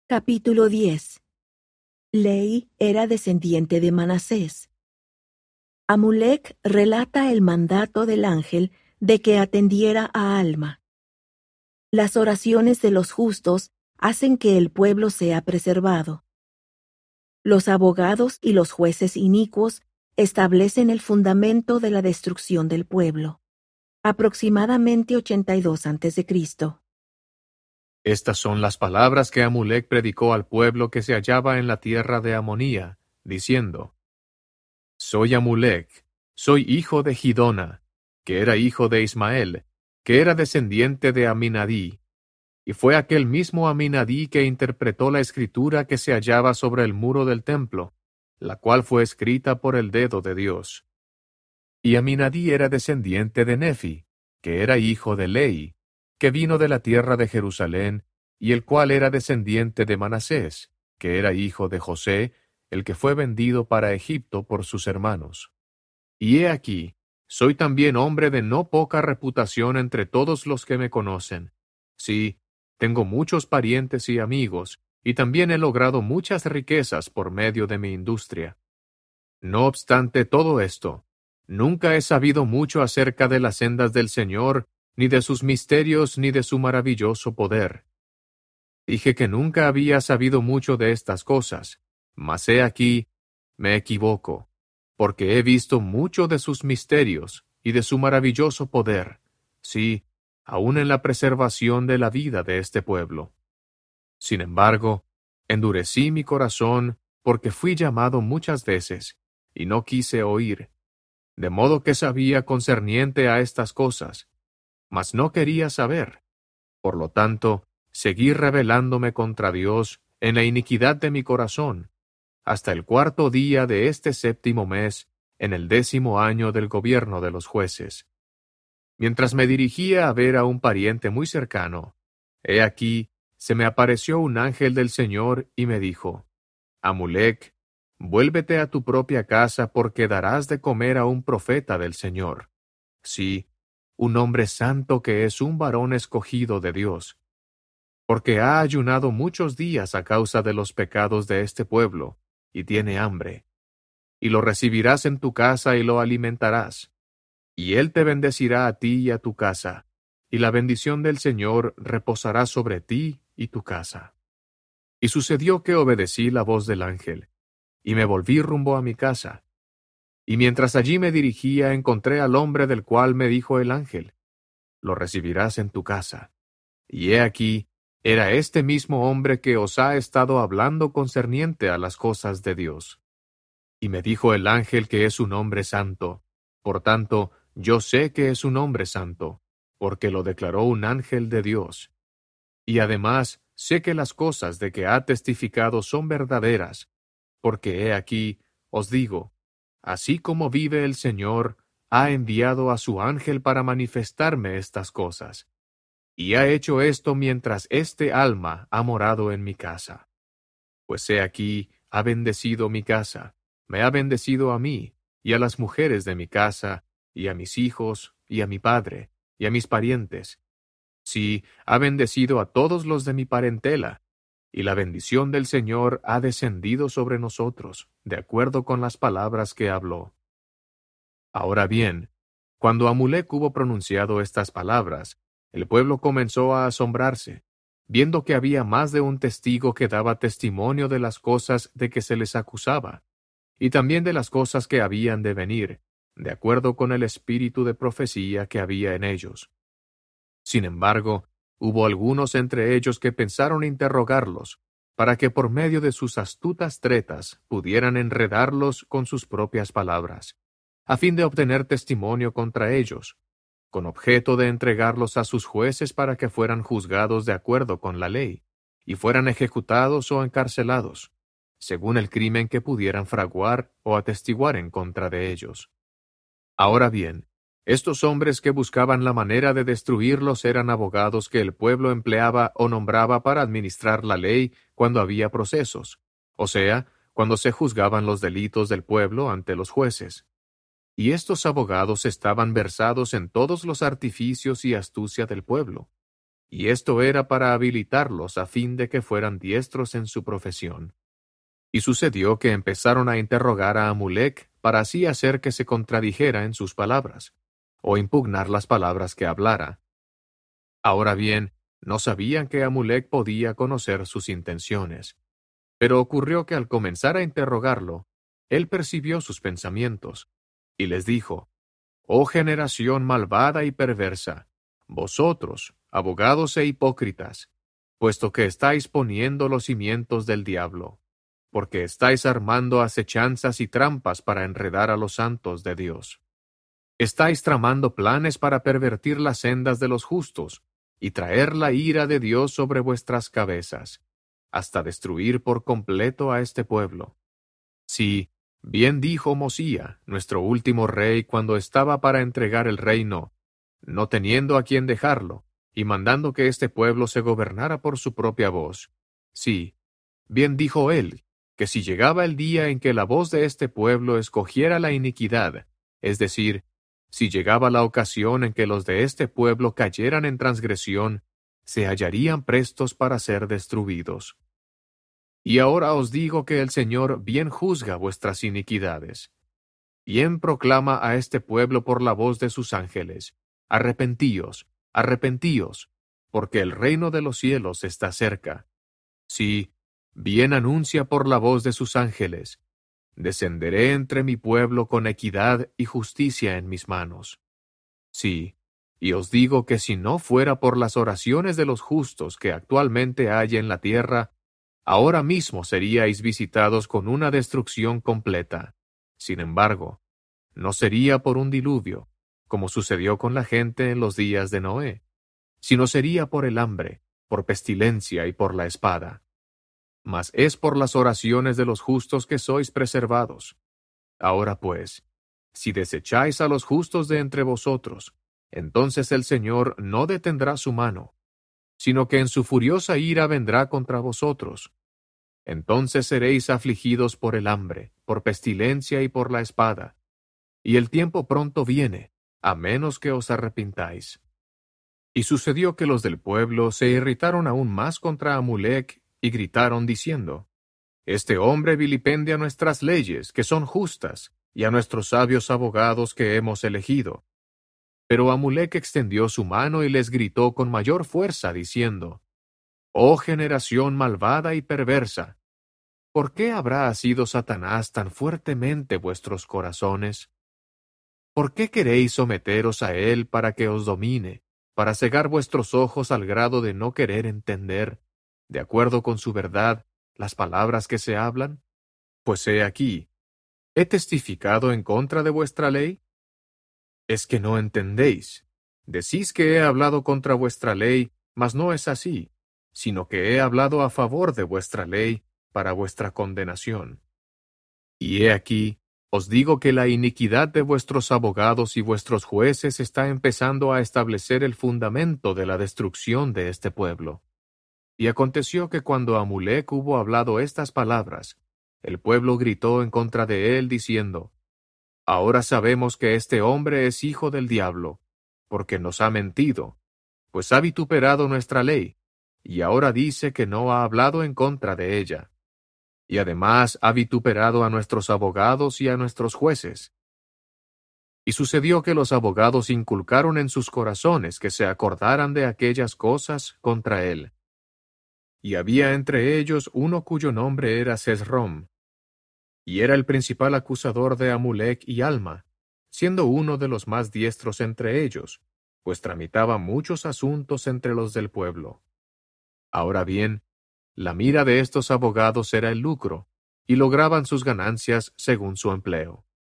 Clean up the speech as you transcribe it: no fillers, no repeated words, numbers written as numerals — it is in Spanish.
Capítulo 10. Lei era descendiente de Manasés. Amulec relata el mandato del ángel de que atendiera a Alma. Las oraciones de los justos hacen que el pueblo sea preservado. Los abogados y los jueces inicuos establecen el fundamento de la destrucción del pueblo. Aproximadamente 82 a.C. Estas son las palabras que Amulec predicó al pueblo que se hallaba en la tierra de Amonía, diciendo: Soy Amulec, soy hijo de Gidona, que era hijo de Ismael, que era descendiente de Aminadí, y fue aquel mismo Aminadí que interpretó la escritura que se hallaba sobre el muro del templo, la cual fue escrita por el dedo de Dios. Y Aminadí era descendiente de Nefi, que era hijo de Lei, que vino de la tierra de Jerusalén, y el cual era descendiente de Manasés, que era hijo de José, el que fue vendido para Egipto por sus hermanos. Y he aquí, soy también hombre de no poca reputación entre todos los que me conocen. Sí, tengo muchos parientes y amigos, y también he logrado muchas riquezas por medio de mi industria. No obstante todo esto, nunca he sabido mucho acerca de las sendas del Señor, ni de sus misterios, ni de su maravilloso poder. Dije que nunca había sabido mucho de estas cosas, mas he aquí, me equivoco, porque he visto mucho de sus misterios y de su maravilloso poder, sí, aun en la preservación de la vida de este pueblo. Sin embargo, endurecí mi corazón porque fui llamado muchas veces, y no quise oír, de modo que sabía concerniente a estas cosas, mas no quería saber. Por lo tanto, seguí rebelándome contra Dios en la iniquidad de mi corazón, hasta el 4º día de este 7º mes, en el 10º año del gobierno de los jueces. Mientras me dirigía a ver a un pariente muy cercano, he aquí, se me apareció un ángel del Señor y me dijo: Amulec, vuélvete a tu propia casa porque darás de comer a un profeta del Señor. Sí, un hombre santo que es un varón escogido de Dios. Porque ha ayunado muchos días a causa de los pecados de este pueblo, y tiene hambre. Y lo recibirás en tu casa y lo alimentarás. Y él te bendecirá a ti y a tu casa, y la bendición del Señor reposará sobre ti y tu casa. Y sucedió que obedecí la voz del ángel, y me volví rumbo a mi casa. Y mientras allí me dirigía, encontré al hombre del cual me dijo el ángel: Lo recibirás en tu casa. Y he aquí, era este mismo hombre que os ha estado hablando concerniente a las cosas de Dios. Y me dijo el ángel que es un hombre santo. Por tanto, yo sé que es un hombre santo, porque lo declaró un ángel de Dios. Y además, sé que las cosas de que ha testificado son verdaderas, porque he aquí, os digo, así como vive el Señor, ha enviado a su ángel para manifestarme estas cosas. Y ha hecho esto mientras este alma ha morado en mi casa. Pues he aquí, ha bendecido mi casa, me ha bendecido a mí, y a las mujeres de mi casa, y a mis hijos, y a mi padre, y a mis parientes. Sí, ha bendecido a todos los de mi parentela, y la bendición del Señor ha descendido sobre nosotros, de acuerdo con las palabras que habló. Ahora bien, cuando Amulec hubo pronunciado estas palabras, el pueblo comenzó a asombrarse, viendo que había más de un testigo que daba testimonio de las cosas de que se les acusaba, y también de las cosas que habían de venir, de acuerdo con el espíritu de profecía que había en ellos. Sin embargo, hubo algunos entre ellos que pensaron interrogarlos, para que por medio de sus astutas tretas pudieran enredarlos con sus propias palabras, a fin de obtener testimonio contra ellos, con objeto de entregarlos a sus jueces para que fueran juzgados de acuerdo con la ley, y fueran ejecutados o encarcelados, según el crimen que pudieran fraguar o atestiguar en contra de ellos. Ahora bien, estos hombres que buscaban la manera de destruirlos eran abogados que el pueblo empleaba o nombraba para administrar la ley cuando había procesos, o sea, cuando se juzgaban los delitos del pueblo ante los jueces. Y estos abogados estaban versados en todos los artificios y astucia del pueblo. y esto era para habilitarlos a fin de que fueran diestros en su profesión. Y sucedió que empezaron a interrogar a Amulec para así hacer que se contradijera en sus palabras, o impugnar las palabras que hablara. Ahora bien, no sabían que Amulec podía conocer sus intenciones. Pero ocurrió que al comenzar a interrogarlo, él percibió sus pensamientos, y les dijo: «Oh generación malvada y perversa, vosotros, abogados e hipócritas, puesto que estáis poniendo los cimientos del diablo, porque estáis armando acechanzas y trampas para enredar a los santos de Dios. Estáis tramando planes para pervertir las sendas de los justos y traer la ira de Dios sobre vuestras cabezas, hasta destruir por completo a este pueblo. Sí, bien dijo Mosía, nuestro último rey, cuando estaba para entregar el reino, no teniendo a quien dejarlo, y mandando que este pueblo se gobernara por su propia voz. Sí, bien dijo él, que si llegaba el día en que la voz de este pueblo escogiera la iniquidad, es decir, si llegaba la ocasión en que los de este pueblo cayeran en transgresión, se hallarían prestos para ser destruidos. Y ahora os digo que el Señor bien juzga vuestras iniquidades. Bien proclama a este pueblo por la voz de sus ángeles: arrepentíos, arrepentíos, porque el reino de los cielos está cerca. Sí, bien anuncia por la voz de sus ángeles: descenderé entre mi pueblo con equidad y justicia en mis manos. Sí, y os digo que si no fuera por las oraciones de los justos que actualmente hay en la tierra, ahora mismo seríais visitados con una destrucción completa. Sin embargo, no sería por un diluvio, como sucedió con la gente en los días de Noé, sino sería por el hambre, por pestilencia y por la espada. Mas es por las oraciones de los justos que sois preservados. Ahora pues, si desecháis a los justos de entre vosotros, entonces el Señor no detendrá su mano, sino que en su furiosa ira vendrá contra vosotros. Entonces seréis afligidos por el hambre, por pestilencia y por la espada, y el tiempo pronto viene, a menos que os arrepintáis». Y sucedió que los del pueblo se irritaron aún más contra Amulec y gritaron diciendo: «Este hombre vilipendia nuestras leyes, que son justas, y a nuestros sabios abogados que hemos elegido». Pero Amulec extendió su mano y les gritó con mayor fuerza, diciendo: «Oh generación malvada y perversa, ¿por qué habrá asido Satanás tan fuertemente vuestros corazones? ¿Por qué queréis someteros a él para que os domine, para cegar vuestros ojos al grado de no querer entender, de acuerdo con su verdad, las palabras que se hablan? Pues he aquí, ¿he testificado en contra de vuestra ley? ¿Es que no entendéis? Decís que he hablado contra vuestra ley, mas no es así, sino que he hablado a favor de vuestra ley para vuestra condenación. Y he aquí, os digo que la iniquidad de vuestros abogados y vuestros jueces está empezando a establecer el fundamento de la destrucción de este pueblo». Y aconteció que cuando Amulec hubo hablado estas palabras, el pueblo gritó en contra de él, diciendo: «Ahora sabemos que este hombre es hijo del diablo, porque nos ha mentido, pues ha vituperado nuestra ley, y ahora dice que no ha hablado en contra de ella. Y además ha vituperado a nuestros abogados y a nuestros jueces». Y sucedió que los abogados inculcaron en sus corazones que se acordaran de aquellas cosas contra él. Y había entre ellos uno cuyo nombre era Sesrom, y era el principal acusador de Amulec y Alma, siendo uno de los más diestros entre ellos, pues tramitaba muchos asuntos entre los del pueblo. Ahora bien, la mira de estos abogados era el lucro, y lograban sus ganancias según su empleo.